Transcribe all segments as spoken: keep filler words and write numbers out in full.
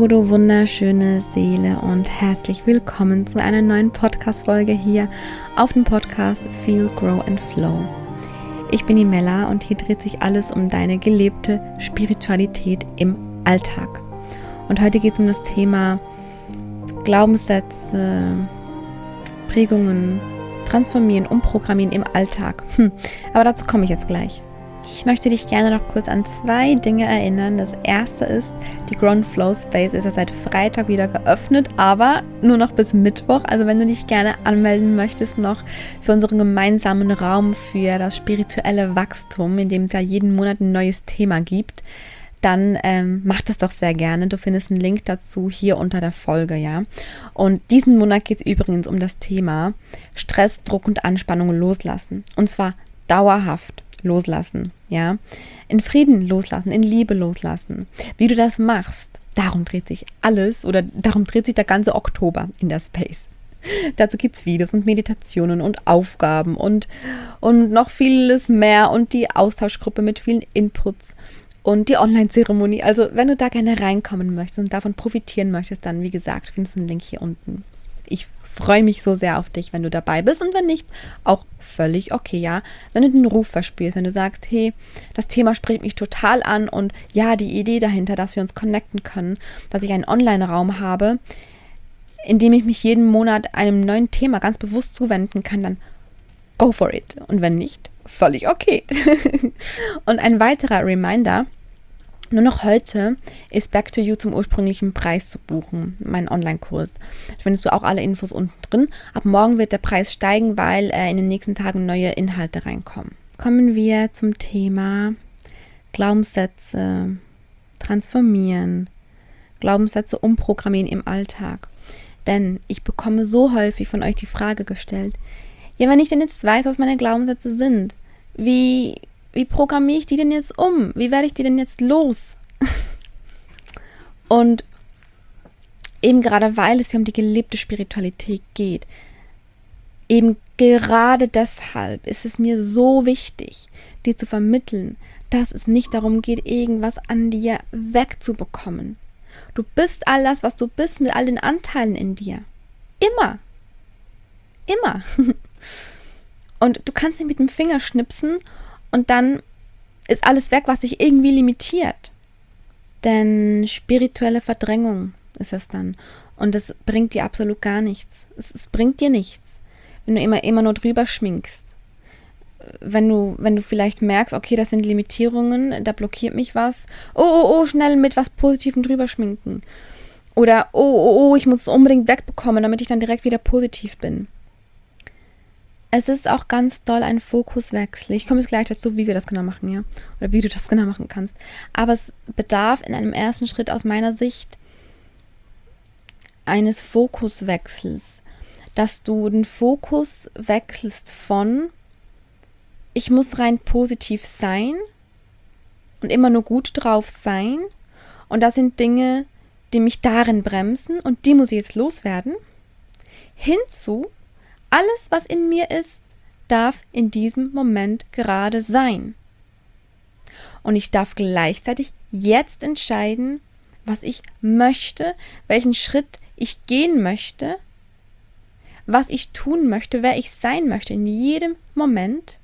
Hallo, du wunderschöne Seele und herzlich willkommen zu einer neuen Podcast-Folge hier auf dem Podcast Feel, Grow and Flow. Ich bin die Mella und hier dreht sich alles um deine gelebte Spiritualität im Alltag. Und heute geht es um das Thema Glaubenssätze, Prägungen, Transformieren, Umprogrammieren im Alltag. Hm, aber dazu komme ich jetzt gleich. Ich möchte dich gerne noch kurz an zwei Dinge erinnern. Das erste ist, die Grow and Flow Space ist ja seit Freitag wieder geöffnet, aber nur noch bis Mittwoch. Also wenn du dich gerne anmelden möchtest noch für unseren gemeinsamen Raum für das spirituelle Wachstum, in dem es ja jeden Monat ein neues Thema gibt, dann ähm, mach das doch sehr gerne. Du findest einen Link dazu hier unter der Folge, ja. Und diesen Monat geht es übrigens um das Thema Stress, Druck und Anspannung loslassen. Und zwar dauerhaft loslassen, ja. In Frieden loslassen, in Liebe loslassen. Wie du das machst, darum dreht sich alles oder darum dreht sich der ganze Oktober in der Space. Dazu gibt es Videos und Meditationen und Aufgaben und, und noch vieles mehr und die Austauschgruppe mit vielen Inputs und die Online-Zeremonie. Also wenn du da gerne reinkommen möchtest und davon profitieren möchtest, dann wie gesagt, findest du einen Link hier unten. Ich freue mich so sehr auf dich, wenn du dabei bist und wenn nicht, auch völlig okay, ja. Wenn du den Ruf verspürst, wenn du sagst, hey, das Thema spricht mich total an und ja, die Idee dahinter, dass wir uns connecten können, dass ich einen Online-Raum habe, in dem ich mich jeden Monat einem neuen Thema ganz bewusst zuwenden kann, dann go for it. Und wenn nicht, völlig okay. Und ein weiterer Reminder: Nur noch heute ist Back to You zum ursprünglichen Preis zu buchen, mein Online-Kurs. Da findest du auch alle Infos unten drin. Ab morgen wird der Preis steigen, weil äh, in den nächsten Tagen neue Inhalte reinkommen. Kommen wir zum Thema Glaubenssätze transformieren, Glaubenssätze umprogrammieren im Alltag. Denn ich bekomme so häufig von euch die Frage gestellt, ja, wenn ich denn jetzt weiß, was meine Glaubenssätze sind, wie... Wie programmiere ich die denn jetzt um? Wie werde ich die denn jetzt los? Und eben gerade, weil es hier um die gelebte Spiritualität geht, eben gerade deshalb ist es mir so wichtig, dir zu vermitteln, dass es nicht darum geht, irgendwas an dir wegzubekommen. Du bist all das, was du bist, mit all den Anteilen in dir. Immer. Immer. Und du kannst nicht mit dem Finger schnipsen und dann ist alles weg, was sich irgendwie limitiert. Denn spirituelle Verdrängung ist es dann. Und das bringt dir absolut gar nichts. Es, es bringt dir nichts, wenn du immer, immer nur drüber schminkst. Wenn du, wenn du vielleicht merkst, okay, das sind Limitierungen, da blockiert mich was. Oh, oh, oh, schnell mit was Positivem drüber schminken. Oder, oh, oh, oh, ich muss es unbedingt wegbekommen, damit ich dann direkt wieder positiv bin. Es ist auch ganz doll ein Fokuswechsel. Ich komme jetzt gleich dazu, wie wir das genau machen, ja. Oder wie du das genau machen kannst. Aber es bedarf in einem ersten Schritt aus meiner Sicht eines Fokuswechsels. Dass du den Fokus wechselst von ich muss rein positiv sein und immer nur gut drauf sein. Und das sind Dinge, die mich darin bremsen und die muss ich jetzt loswerden. Hinzu alles, was in mir ist, darf in diesem Moment gerade sein. Und ich darf gleichzeitig jetzt entscheiden, was ich möchte, welchen Schritt ich gehen möchte, was ich tun möchte, wer ich sein möchte in jedem Moment,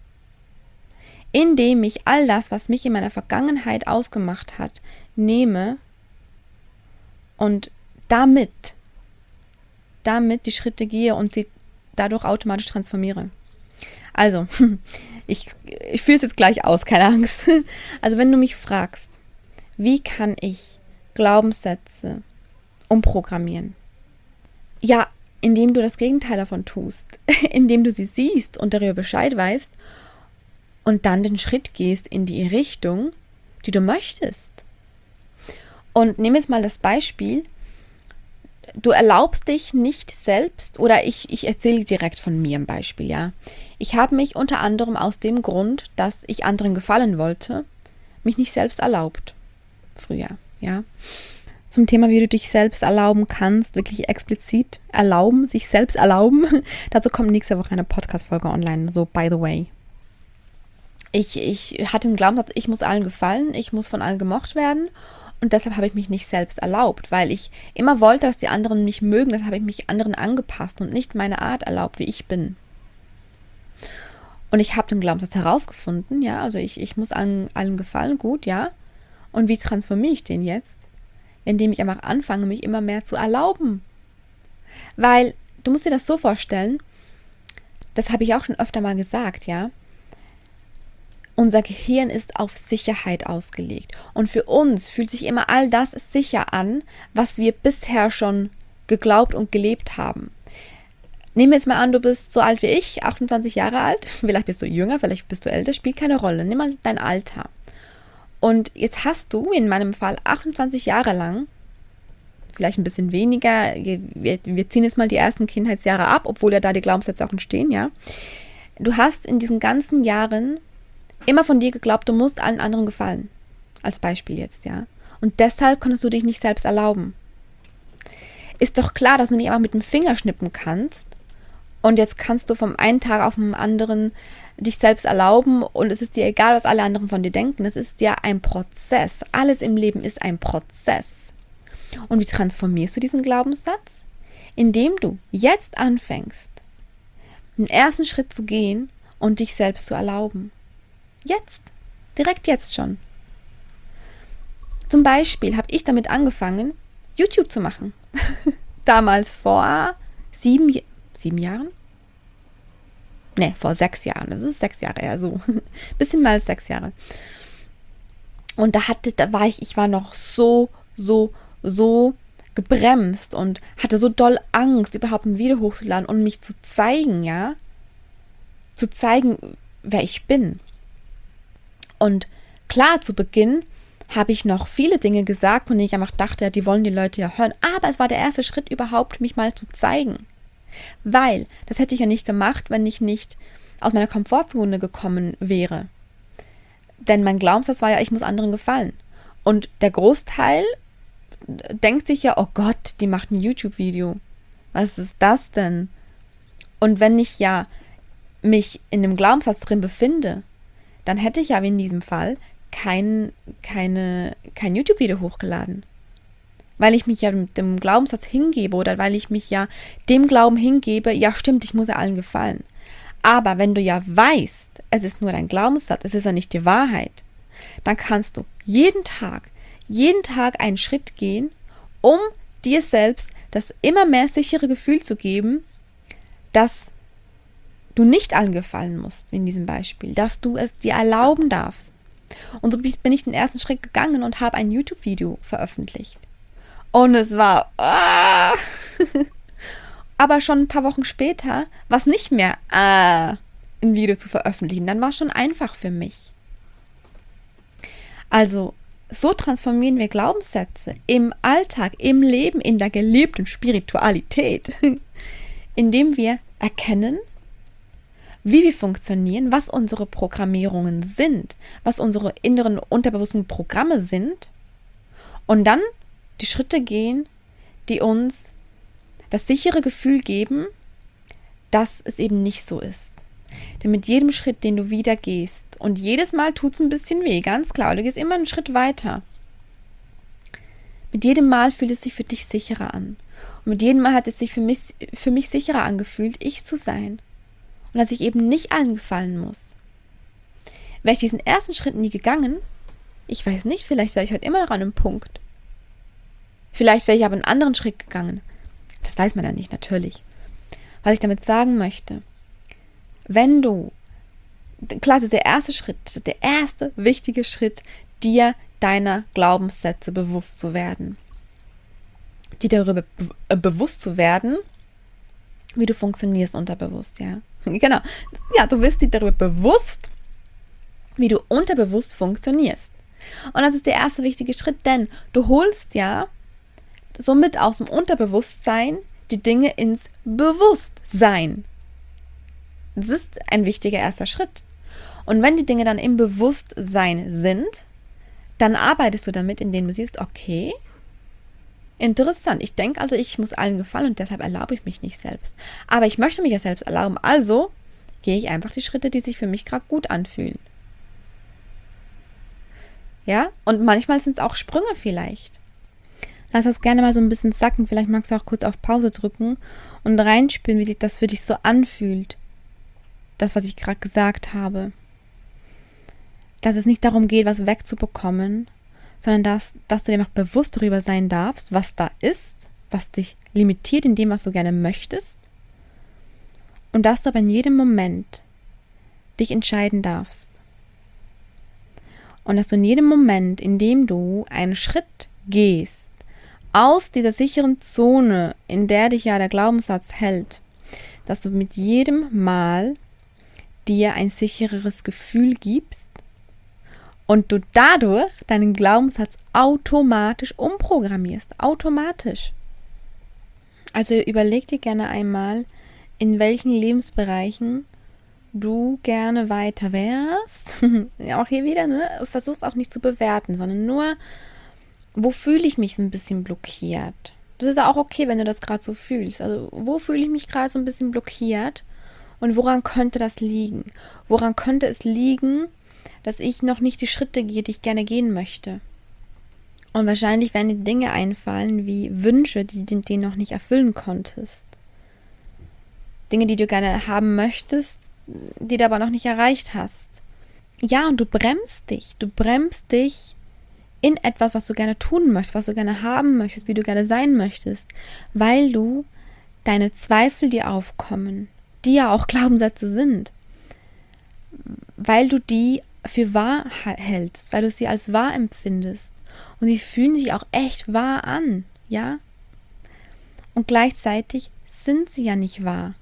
in dem ich all das, was mich in meiner Vergangenheit ausgemacht hat, nehme und damit, damit die Schritte gehe und sie dadurch automatisch transformiere. Also, ich, ich fühle es jetzt gleich aus, keine Angst. Also wenn du mich fragst, wie kann ich Glaubenssätze umprogrammieren? Ja, indem du das Gegenteil davon tust, indem du sie siehst und darüber Bescheid weißt und dann den Schritt gehst in die Richtung, die du möchtest. Und nehme jetzt mal das Beispiel, du erlaubst dich nicht selbst, oder ich, ich erzähle direkt von mir ein Beispiel, ja. Ich habe mich unter anderem aus dem Grund, dass ich anderen gefallen wollte, mich nicht selbst erlaubt. Früher, ja. Zum Thema, wie du dich selbst erlauben kannst, wirklich explizit erlauben, sich selbst erlauben. Dazu kommt nächste Woche eine Podcast-Folge online, so by the way. Ich, ich hatte den Glaubenssatz, ich muss allen gefallen, ich muss von allen gemocht werden Und deshalb habe ich mich nicht selbst erlaubt, weil ich immer wollte, dass die anderen mich mögen. Das habe ich mich anderen angepasst und nicht meine Art erlaubt, wie ich bin. Und ich habe den Glaubenssatz herausgefunden, ja, also ich, ich muss allen, allen gefallen, gut, ja. Und wie transformiere ich den jetzt? Indem ich einfach anfange, mich immer mehr zu erlauben. Weil, du musst dir das so vorstellen, das habe ich auch schon öfter mal gesagt, ja. Unser Gehirn ist auf Sicherheit ausgelegt. Und für uns fühlt sich immer all das sicher an, was wir bisher schon geglaubt und gelebt haben. Nehmen wir jetzt mal an, du bist so alt wie ich, achtundzwanzig Jahre alt. Vielleicht bist du jünger, vielleicht bist du älter, spielt keine Rolle. Nimm mal dein Alter. Und jetzt hast du in meinem Fall achtundzwanzig Jahre lang, vielleicht ein bisschen weniger, wir, wir ziehen jetzt mal die ersten Kindheitsjahre ab, obwohl ja da die Glaubenssätze auch entstehen, ja. Du hast in diesen ganzen Jahren immer von dir geglaubt, du musst allen anderen gefallen. Als Beispiel jetzt, ja. Und deshalb konntest du dich nicht selbst erlauben. Ist doch klar, dass du nicht einfach mit dem Finger schnippen kannst und jetzt kannst du vom einen Tag auf den anderen dich selbst erlauben und es ist dir egal, was alle anderen von dir denken. Es ist ja ein Prozess. Alles im Leben ist ein Prozess. Und wie transformierst du diesen Glaubenssatz? Indem du jetzt anfängst, den ersten Schritt zu gehen und dich selbst zu erlauben. Jetzt. Direkt jetzt schon. Zum Beispiel habe ich damit angefangen, YouTube zu machen. Damals vor sieben, sieben Jahren? Ne, vor sechs Jahren. Das ist sechs Jahre her, so. Bisschen mehr als sechs Jahre. Und da hatte, da war ich, ich war noch so, so, so gebremst und hatte so doll Angst, überhaupt ein Video hochzuladen und mich zu zeigen, ja. Zu zeigen, wer ich bin. Und klar, zu Beginn habe ich noch viele Dinge gesagt, von denen ich einfach dachte, die wollen die Leute ja hören. Aber es war der erste Schritt überhaupt, mich mal zu zeigen. Weil, das hätte ich ja nicht gemacht, wenn ich nicht aus meiner Komfortzone gekommen wäre. Denn mein Glaubenssatz war ja, ich muss anderen gefallen. Und der Großteil denkt sich ja, oh Gott, die macht ein YouTube-Video. Was ist das denn? Und wenn ich ja mich in dem Glaubenssatz drin befinde, dann hätte ich ja wie in diesem Fall kein, keine, kein YouTube-Video hochgeladen. Weil ich mich ja mit dem Glaubenssatz hingebe oder weil ich mich ja dem Glauben hingebe, ja stimmt, ich muss ja allen gefallen. Aber wenn du ja weißt, es ist nur dein Glaubenssatz, es ist ja nicht die Wahrheit, dann kannst du jeden Tag, jeden Tag einen Schritt gehen, um dir selbst das immer mehr sichere Gefühl zu geben, dass du nicht allen gefallen musst, wie in diesem Beispiel, dass du es dir erlauben darfst. Und so bin ich den ersten Schritt gegangen und habe ein YouTube-Video veröffentlicht. Und es war, ah, aber schon ein paar Wochen später war es nicht mehr, ah, ein Video zu veröffentlichen. Dann war es schon einfach für mich. Also, so transformieren wir Glaubenssätze im Alltag, im Leben, in der gelebten Spiritualität, indem wir erkennen, wie wir funktionieren, was unsere Programmierungen sind, was unsere inneren unterbewussten Programme sind und dann die Schritte gehen, die uns das sichere Gefühl geben, dass es eben nicht so ist. Denn mit jedem Schritt, den du wieder gehst, und jedes Mal tut es ein bisschen weh, ganz klar, du gehst immer einen Schritt weiter. Mit jedem Mal fühlt es sich für dich sicherer an. Und mit jedem Mal hat es sich für mich, für mich sicherer angefühlt, ich zu sein. Und dass ich eben nicht allen gefallen muss. Wäre ich diesen ersten Schritt nie gegangen, ich weiß nicht, vielleicht wäre ich heute immer noch an einem Punkt. Vielleicht wäre ich aber einen anderen Schritt gegangen. Das weiß man ja nicht, natürlich. Was ich damit sagen möchte, wenn du, klar, das ist der erste Schritt, der erste wichtige Schritt, dir deiner Glaubenssätze bewusst zu werden. Dir darüber be- bewusst zu werden, wie du funktionierst unterbewusst, ja. Genau. Ja, du wirst dir darüber bewusst, wie du unterbewusst funktionierst. Und das ist der erste wichtige Schritt, denn du holst ja somit aus dem Unterbewusstsein die Dinge ins Bewusstsein. Das ist ein wichtiger erster Schritt. Und wenn die Dinge dann im Bewusstsein sind, dann arbeitest du damit, indem du siehst, okay, interessant, ich denke also, ich muss allen gefallen und deshalb erlaube ich mich nicht selbst. Aber ich möchte mich ja selbst erlauben, also gehe ich einfach die Schritte, die sich für mich gerade gut anfühlen. Ja? Und manchmal sind es auch Sprünge vielleicht. Lass das gerne mal so ein bisschen sacken. Vielleicht magst du auch kurz auf Pause drücken und reinspüren, wie sich das für dich so anfühlt. Das, was ich gerade gesagt habe. Dass es nicht darum geht, was wegzubekommen, sondern dass, dass du dir noch bewusst darüber sein darfst, was da ist, was dich limitiert in dem, was du gerne möchtest. Und dass du aber in jedem Moment dich entscheiden darfst. Und dass du in jedem Moment, in dem du einen Schritt gehst, aus dieser sicheren Zone, in der dich ja der Glaubenssatz hält, dass du mit jedem Mal dir ein sichereres Gefühl gibst und du dadurch deinen Glaubenssatz automatisch umprogrammierst. Automatisch. Also überleg dir gerne einmal, in welchen Lebensbereichen du gerne weiter wärst. Ja, auch hier wieder, ne? Versuch's auch nicht zu bewerten, sondern nur, wo fühle ich mich so ein bisschen blockiert? Das ist ja auch okay, wenn du das gerade so fühlst. Also, wo fühle ich mich gerade so ein bisschen blockiert? Und woran könnte das liegen? Woran könnte es liegen, dass ich noch nicht die Schritte gehe, die ich gerne gehen möchte? Und wahrscheinlich werden dir Dinge einfallen wie Wünsche, die du dir noch nicht erfüllen konntest. Dinge, die du gerne haben möchtest, die du aber noch nicht erreicht hast. Ja, und du bremst dich. Du bremst dich in etwas, was du gerne tun möchtest, was du gerne haben möchtest, wie du gerne sein möchtest, weil du deine Zweifel, die aufkommen, die ja auch Glaubenssätze sind, weil du die für wahr hältst, weil du sie als wahr empfindest und sie fühlen sich auch echt wahr an, ja? Und gleichzeitig sind sie ja nicht wahr.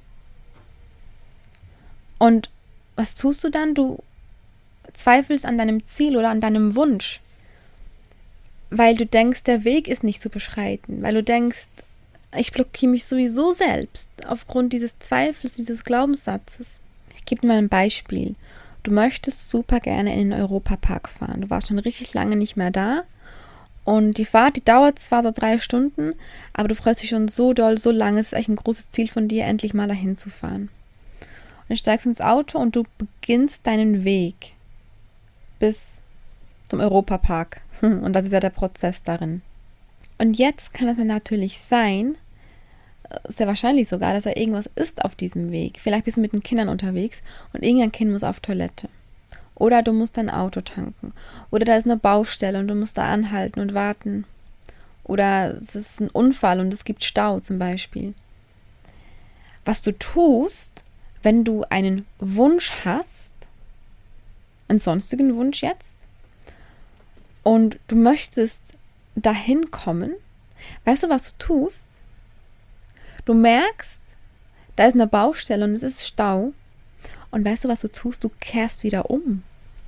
Und was tust du dann? Du zweifelst an deinem Ziel oder an deinem Wunsch, weil du denkst, der Weg ist nicht zu beschreiten, weil du denkst, ich blockiere mich sowieso selbst aufgrund dieses Zweifels, dieses Glaubenssatzes. Ich gebe dir mal ein Beispiel. Du möchtest super gerne in den Europapark fahren. Du warst schon richtig lange nicht mehr da und die Fahrt, die dauert zwar so drei Stunden, aber du freust dich schon so doll, so lange. Es ist echt ein großes Ziel von dir, endlich mal dahin zu fahren. Und du steigst ins Auto und du beginnst deinen Weg bis zum Europapark. Und das ist ja der Prozess darin. Und jetzt kann es ja natürlich sein, sehr wahrscheinlich sogar, dass da irgendwas ist auf diesem Weg. Vielleicht bist du mit den Kindern unterwegs und irgendein Kind muss auf Toilette. Oder du musst dein Auto tanken. Oder da ist eine Baustelle und du musst da anhalten und warten. Oder es ist ein Unfall und es gibt Stau zum Beispiel. Was du tust, wenn du einen Wunsch hast, einen sonstigen Wunsch jetzt, und du möchtest dahin kommen, weißt du, was du tust? Du merkst, da ist eine Baustelle und es ist Stau. Und weißt du, was du tust? Du kehrst wieder um.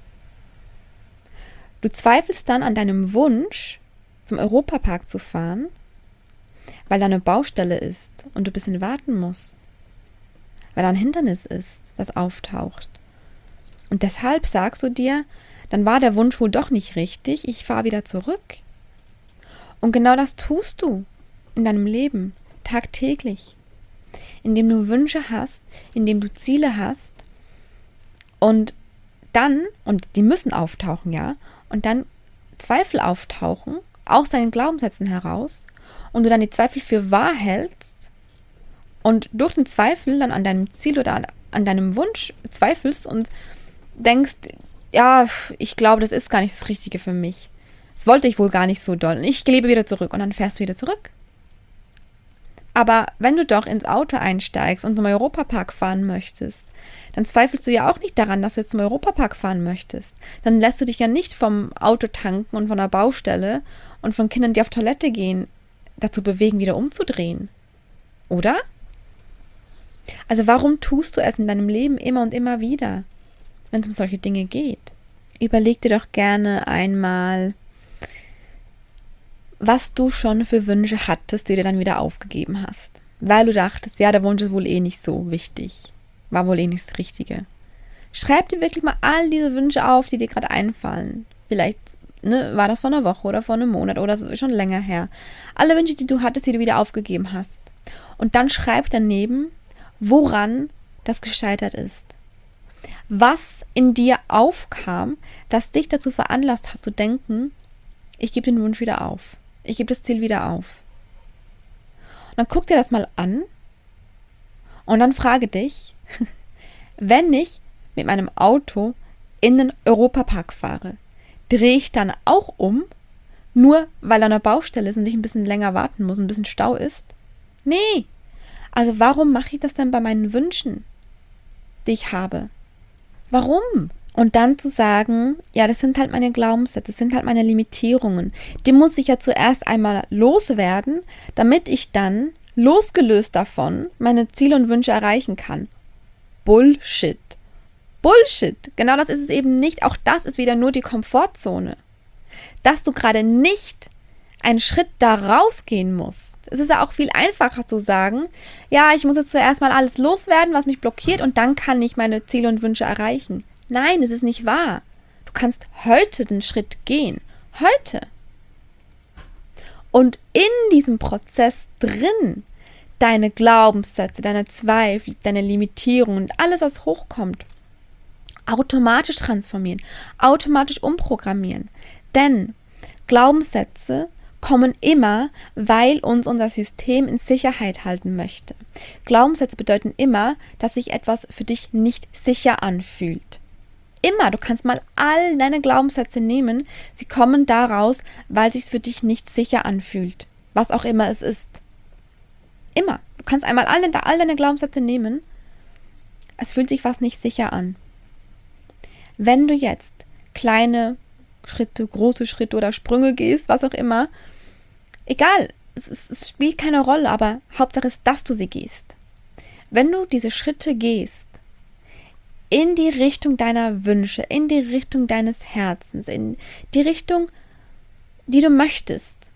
Du zweifelst dann an deinem Wunsch, zum Europapark zu fahren, weil da eine Baustelle ist und du ein bisschen warten musst. Weil da ein Hindernis ist, das auftaucht. Und deshalb sagst du dir, dann war der Wunsch wohl doch nicht richtig, ich fahre wieder zurück. Und genau das tust du in deinem Leben, tagtäglich. Indem du Wünsche hast, indem du Ziele hast und dann, und die müssen auftauchen, ja, und dann Zweifel auftauchen, aus deinen Glaubenssätzen heraus, und du dann die Zweifel für wahr hältst und durch den Zweifel dann an deinem Ziel oder an, an deinem Wunsch zweifelst und denkst, ja, ich glaube, das ist gar nicht das Richtige für mich. Das wollte ich wohl gar nicht so doll. Ich lebe wieder zurück und dann fährst du wieder zurück. Aber wenn du doch ins Auto einsteigst und zum Europapark fahren möchtest, dann zweifelst du ja auch nicht daran, dass du jetzt zum Europapark fahren möchtest. Dann lässt du dich ja nicht vom Auto tanken und von der Baustelle und von Kindern, die auf Toilette gehen, dazu bewegen, wieder umzudrehen. Oder? Also warum tust du es in deinem Leben immer und immer wieder, wenn es um solche Dinge geht? Überleg dir doch gerne einmal, was du schon für Wünsche hattest, die du dann wieder aufgegeben hast. Weil du dachtest, ja, der Wunsch ist wohl eh nicht so wichtig. War wohl eh nicht das Richtige. Schreib dir wirklich mal all diese Wünsche auf, die dir gerade einfallen. Vielleicht ne, war das vor einer Woche oder vor einem Monat oder so, schon länger her. Alle Wünsche, die du hattest, die du wieder aufgegeben hast. Und dann schreib daneben, woran das gescheitert ist. was in dir aufkam, das dich dazu veranlasst hat zu denken, ich gebe den Wunsch wieder auf. Ich gebe das Ziel wieder auf. Und dann guck dir das mal an und dann frage dich, wenn ich mit meinem Auto in den Europapark fahre, drehe ich dann auch um, nur weil an einer Baustelle ist und ich ein bisschen länger warten muss, ein bisschen Stau ist? Nee. Also warum mache ich das dann bei meinen Wünschen, die ich habe? Warum? Und dann zu sagen, ja, das sind halt meine Glaubenssätze, das sind halt meine Limitierungen. Die muss ich ja zuerst einmal loswerden, damit ich dann, losgelöst davon, meine Ziele und Wünsche erreichen kann. Bullshit. Bullshit. Genau das ist es eben nicht. Auch das ist wieder nur die Komfortzone. Dass du gerade nicht einen Schritt da rausgehen musst. Es ist ja auch viel einfacher zu sagen, ja, ich muss jetzt zuerst mal alles loswerden, was mich blockiert und dann kann ich meine Ziele und Wünsche erreichen. Nein, es ist nicht wahr. Du kannst heute den Schritt gehen. Heute. Und in diesem Prozess drin deine Glaubenssätze, deine Zweifel, deine Limitierungen und alles, was hochkommt, automatisch transformieren, automatisch umprogrammieren. Denn Glaubenssätze kommen immer, weil uns unser System in Sicherheit halten möchte. Glaubenssätze bedeuten immer, dass sich etwas für dich nicht sicher anfühlt. Immer, du kannst mal all deine Glaubenssätze nehmen, sie kommen daraus, weil es sich für dich nicht sicher anfühlt. Was auch immer es ist. Immer. Du kannst einmal all, all deine Glaubenssätze nehmen, es fühlt sich was nicht sicher an. Wenn du jetzt kleine Schritte, große Schritte oder Sprünge gehst, was auch immer, egal, es, es, es spielt keine Rolle, aber Hauptsache ist, dass du sie gehst. Wenn du diese Schritte gehst, in die Richtung deiner Wünsche, in die Richtung deines Herzens, in die Richtung, die du möchtest.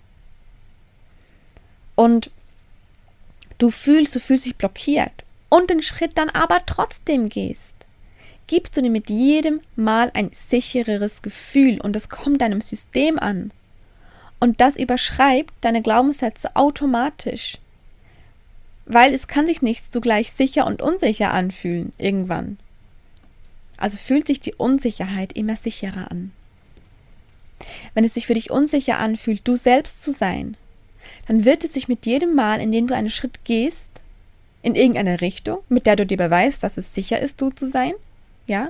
Und du fühlst, du fühlst dich blockiert und den Schritt dann aber trotzdem gehst, gibst du dir mit jedem Mal ein sichereres Gefühl und das kommt deinem System an. Und das überschreibt deine Glaubenssätze automatisch. Weil es kann sich nicht zugleich sicher und unsicher anfühlen, irgendwann. Also fühlt sich die Unsicherheit immer sicherer an. Wenn es sich für dich unsicher anfühlt, du selbst zu sein, dann wird es sich mit jedem Mal, in dem du einen Schritt gehst, in irgendeine Richtung, mit der du dir beweist, dass es sicher ist, du zu sein, ja,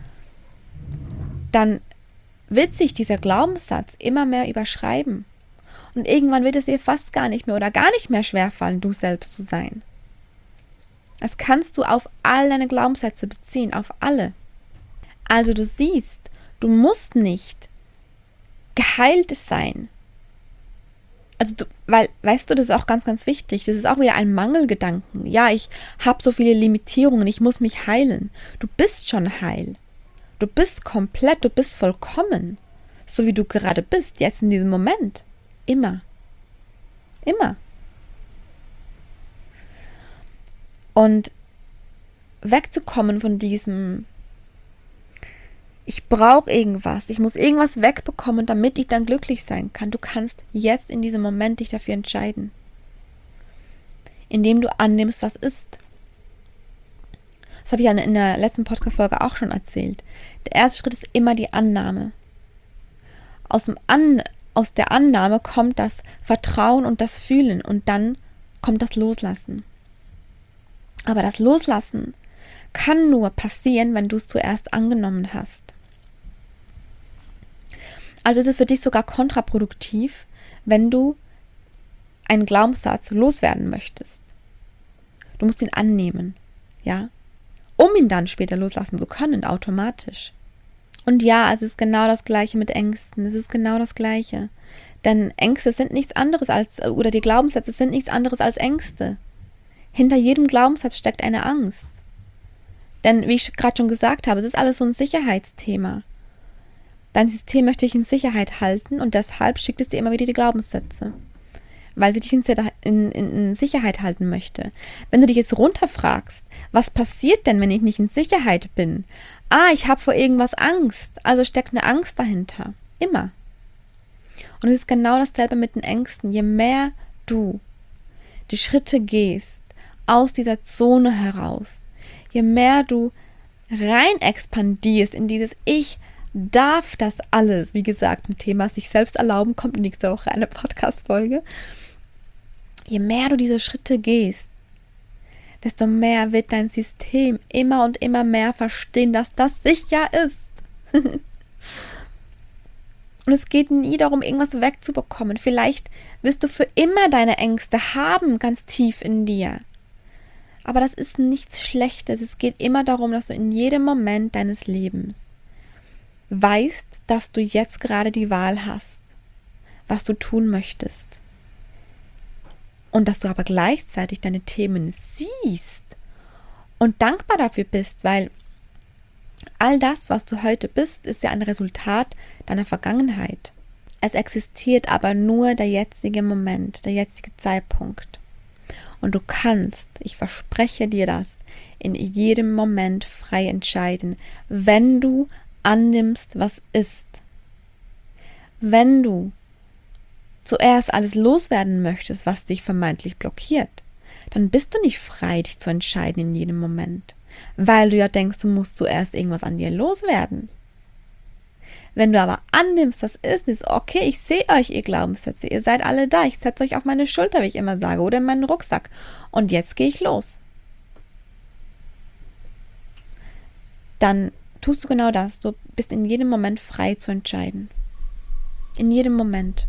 dann wird sich dieser Glaubenssatz immer mehr überschreiben. Und irgendwann wird es dir fast gar nicht mehr oder gar nicht mehr schwerfallen, du selbst zu sein. Das kannst du auf all deine Glaubenssätze beziehen, auf alle. Also du siehst, du musst nicht geheilt sein. Also du, weil, weißt du, das ist auch ganz, ganz wichtig. Das ist auch wieder ein Mangelgedanken. Ja, ich habe so viele Limitierungen, ich muss mich heilen. Du bist schon heil. Du bist komplett, du bist vollkommen. So wie du gerade bist, jetzt in diesem Moment. Immer. Immer. Und wegzukommen von diesem, ich brauche irgendwas, ich muss irgendwas wegbekommen, damit ich dann glücklich sein kann. Du kannst jetzt in diesem Moment dich dafür entscheiden. Indem du annimmst, was ist. Das habe ich ja in der letzten Podcast-Folge auch schon erzählt. Der erste Schritt ist immer die Annahme. Aus, dem An- aus der Annahme kommt das Vertrauen und das Fühlen und dann kommt das Loslassen. Aber das Loslassen kann nur passieren, wenn du es zuerst angenommen hast. Also ist es für dich sogar kontraproduktiv, wenn du einen Glaubenssatz loswerden möchtest. Du musst ihn annehmen, ja, um ihn dann später loslassen zu können, automatisch. Und ja, es ist genau das Gleiche mit Ängsten, es ist genau das Gleiche. Denn Ängste sind nichts anderes als, oder die Glaubenssätze sind nichts anderes als Ängste. Hinter jedem Glaubenssatz steckt eine Angst. Denn wie ich gerade schon gesagt habe, es ist alles so ein Sicherheitsthema. Dein System möchte dich in Sicherheit halten und deshalb schickt es dir immer wieder die Glaubenssätze. Weil sie dich in, in, in Sicherheit halten möchte. Wenn du dich jetzt runterfragst, was passiert denn, wenn ich nicht in Sicherheit bin? Ah, ich habe vor irgendwas Angst, also steckt eine Angst dahinter. Immer. Und es ist genau dasselbe mit den Ängsten. Je mehr du die Schritte gehst, aus dieser Zone heraus, je mehr du rein expandierst in dieses Ich darf das alles. Wie gesagt, ein Thema sich selbst erlauben, kommt nächste Woche eine Podcast-Folge. Je mehr du diese Schritte gehst, desto mehr wird dein System immer und immer mehr verstehen, dass das sicher ist. Und es geht nie darum, irgendwas wegzubekommen. Vielleicht wirst du für immer deine Ängste haben, ganz tief in dir. Aber das ist nichts Schlechtes. Es geht immer darum, dass du in jedem Moment deines Lebens weißt, dass du jetzt gerade die Wahl hast, was du tun möchtest. Und dass du aber gleichzeitig deine Themen siehst und dankbar dafür bist, weil all das, was du heute bist, ist ja ein Resultat deiner Vergangenheit. Es existiert aber nur der jetzige Moment, der jetzige Zeitpunkt. Und du kannst, ich verspreche dir das, in jedem Moment frei entscheiden, wenn du annimmst, was ist. Wenn du zuerst alles loswerden möchtest, was dich vermeintlich blockiert, dann bist du nicht frei, dich zu entscheiden in jedem Moment, weil du ja denkst, du musst zuerst irgendwas an dir loswerden. Wenn du aber annimmst, das ist es, okay, ich sehe euch, ihr Glaubenssätze, ihr seid alle da, ich setze euch auf meine Schulter, wie ich immer sage, oder in meinen Rucksack und jetzt gehe ich los. Dann tust du genau das, du bist in jedem Moment frei zu entscheiden. In jedem Moment.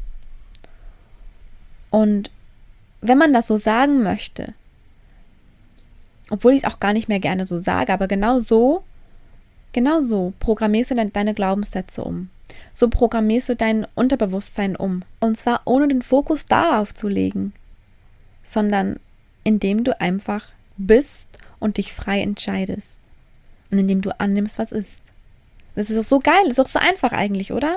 Und wenn man das so sagen möchte, obwohl ich es auch gar nicht mehr gerne so sage, aber genau so, genau so programmierst du dann deine Glaubenssätze um. So programmierst du dein Unterbewusstsein um. Und zwar ohne den Fokus darauf zu legen, sondern indem du einfach bist und dich frei entscheidest. Und indem du annimmst, was ist. Das ist doch so geil, das ist doch so einfach eigentlich, oder?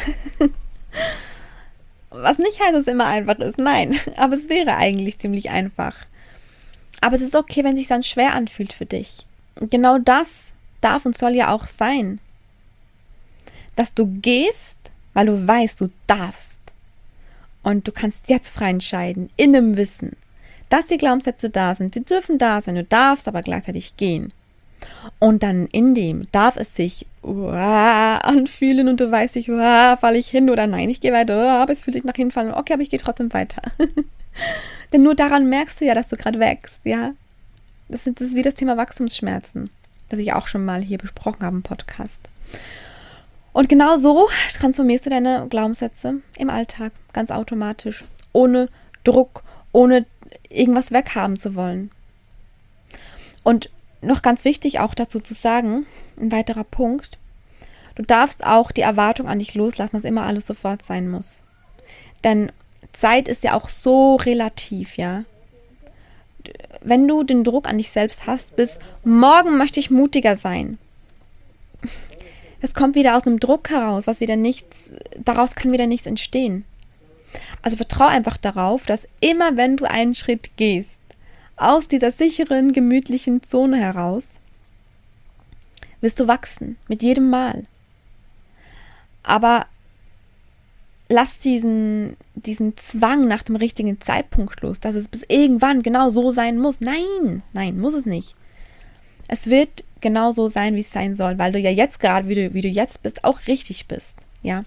Was nicht heißt, dass es immer einfach ist, nein. Aber es wäre eigentlich ziemlich einfach. Aber es ist okay, wenn es sich dann schwer anfühlt für dich. Und genau das darf und soll ja auch sein. Dass du gehst, weil du weißt, du darfst. Und du kannst jetzt frei entscheiden, in dem Wissen, dass die Glaubenssätze da sind. Sie dürfen da sein, du darfst aber gleichzeitig gehen. Und dann in dem darf es sich uah, anfühlen und du weißt nicht, uah, falle ich hin oder nein, ich gehe weiter, uah, aber es fühlt sich nach hinfallen, okay, aber ich gehe trotzdem weiter. Denn nur daran merkst du ja, dass du gerade wächst, ja. Das ist, das ist wie das Thema Wachstumsschmerzen, das ich auch schon mal hier besprochen habe im Podcast. Und genau so transformierst du deine Glaubenssätze im Alltag, ganz automatisch, ohne Druck, ohne irgendwas weghaben zu wollen. Und noch ganz wichtig auch dazu zu sagen, ein weiterer Punkt, du darfst auch die Erwartung an dich loslassen, dass immer alles sofort sein muss. Denn Zeit ist ja auch so relativ, ja. Wenn du den Druck an dich selbst hast, bis morgen möchte ich mutiger sein. Das kommt wieder aus einem Druck heraus, was wieder nichts, daraus kann wieder nichts entstehen. Also vertraue einfach darauf, dass immer wenn du einen Schritt gehst, aus dieser sicheren, gemütlichen Zone heraus, wirst du wachsen, mit jedem Mal. Aber lass diesen, diesen Zwang nach dem richtigen Zeitpunkt los, dass es bis irgendwann genau so sein muss. Nein, nein, muss es nicht. Es wird genau so sein, wie es sein soll, weil du ja jetzt gerade, wie du, wie du jetzt bist, auch richtig bist. Ja.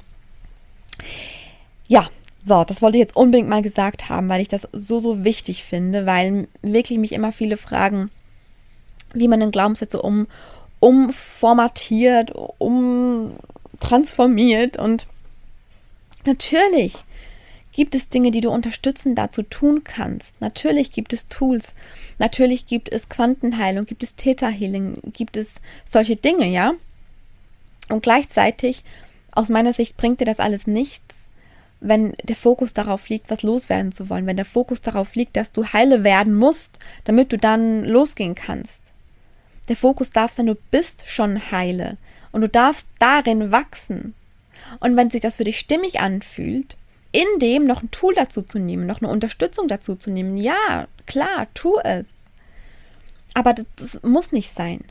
Ja. So, das wollte ich jetzt unbedingt mal gesagt haben, weil ich das so, so wichtig finde, weil wirklich mich immer viele fragen, wie man den Glaubenssätze um, umformatiert, umtransformiert. Und natürlich gibt es Dinge, die du unterstützend dazu tun kannst. Natürlich gibt es Tools, natürlich gibt es Quantenheilung, gibt es Theta Healing, gibt es solche Dinge, ja. Und gleichzeitig, aus meiner Sicht, bringt dir das alles nichts, wenn der Fokus darauf liegt, was loswerden zu wollen, wenn der Fokus darauf liegt, dass du heile werden musst, damit du dann losgehen kannst. Der Fokus darf sein, du bist schon heile und du darfst darin wachsen. Und wenn sich das für dich stimmig anfühlt, in dem noch ein Tool dazu zu nehmen, noch eine Unterstützung dazu zu nehmen, ja, klar, tu es. Aber das, das muss nicht sein.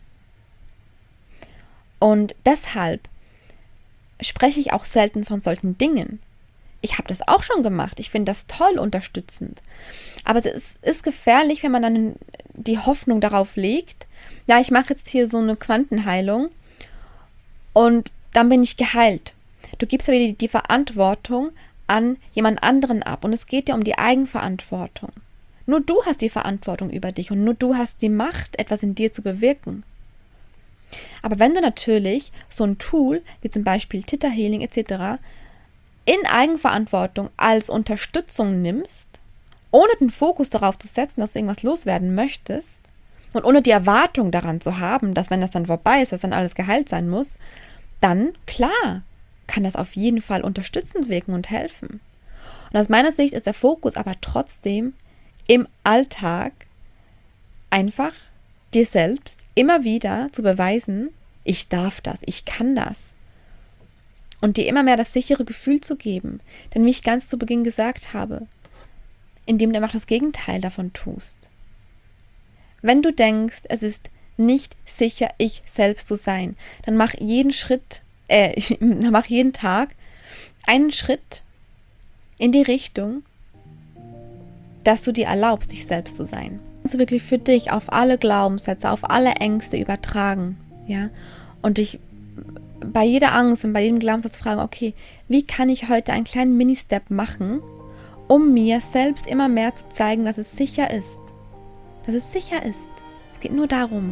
Und deshalb spreche ich auch selten von solchen Dingen. Ich habe das auch schon gemacht. Ich finde das toll, unterstützend. Aber es ist, ist gefährlich, wenn man dann die Hoffnung darauf legt, ja, ich mache jetzt hier so eine Quantenheilung und dann bin ich geheilt. Du gibst aber die, die Verantwortung an jemand anderen ab und es geht dir um die Eigenverantwortung. Nur du hast die Verantwortung über dich und nur du hast die Macht, etwas in dir zu bewirken. Aber wenn du natürlich so ein Tool, wie zum Beispiel Theta Healing et cetera, in Eigenverantwortung als Unterstützung nimmst, ohne den Fokus darauf zu setzen, dass du irgendwas loswerden möchtest und ohne die Erwartung daran zu haben, dass wenn das dann vorbei ist, dass dann alles geheilt sein muss, dann, klar, kann das auf jeden Fall unterstützend wirken und helfen. Und aus meiner Sicht ist der Fokus aber trotzdem im Alltag einfach dir selbst immer wieder zu beweisen, ich darf das, ich kann das. Und dir immer mehr das sichere Gefühl zu geben. Denn wie ich ganz zu Beginn gesagt habe, indem du einfach das Gegenteil davon tust. Wenn du denkst, es ist nicht sicher, ich selbst zu sein, dann mach jeden Schritt, äh, mach jeden Tag einen Schritt in die Richtung, dass du dir erlaubst, dich selbst zu sein. Also wirklich für dich auf alle Glaubenssätze, auf alle Ängste übertragen, ja, und dich bei jeder Angst und bei jedem Glaubenssatz fragen, okay, wie kann ich heute einen kleinen Mini-Step machen, um mir selbst immer mehr zu zeigen, dass es sicher ist. Dass es sicher ist. Es geht nur darum.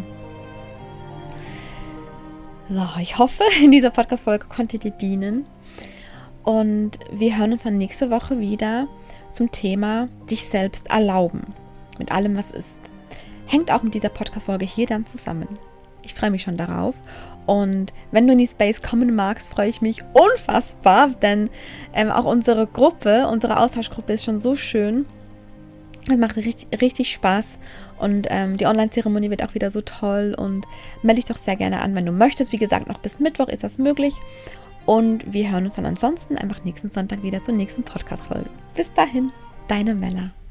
So, ich hoffe, in dieser Podcast-Folge konnte dir dienen. Und wir hören uns dann nächste Woche wieder zum Thema dich selbst erlauben. Mit allem, was ist. Hängt auch mit dieser Podcast-Folge hier dann zusammen. Ich freue mich schon darauf. Und wenn du in die Space kommen magst, freue ich mich unfassbar, denn ähm, auch unsere Gruppe, unsere Austauschgruppe ist schon so schön. Es macht richtig, richtig Spaß und ähm, die Online-Zeremonie wird auch wieder so toll und melde dich doch sehr gerne an, wenn du möchtest. Wie gesagt, noch bis Mittwoch ist das möglich und wir hören uns dann ansonsten einfach nächsten Sonntag wieder zur nächsten Podcast-Folge. Bis dahin, deine Mella.